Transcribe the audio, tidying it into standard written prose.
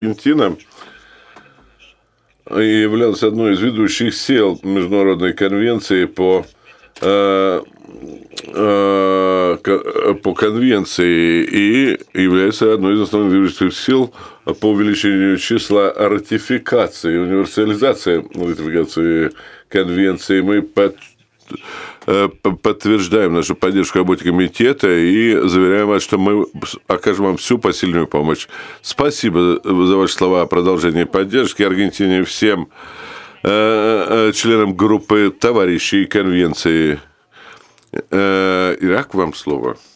Аргентина являлась одной из ведущих сил Международной конвенции по конвенции и является одной из основных движущих сил по увеличению числа ратификаций и универсализации ратификации конвенции. Мы подтверждаем нашу поддержку работе комитета и заверяем вас, что мы окажем вам всю посильную помощь. Спасибо за ваши слова о продолжении поддержки Аргентине, всем членам группы товарищей конвенции. Ирак, вам слово.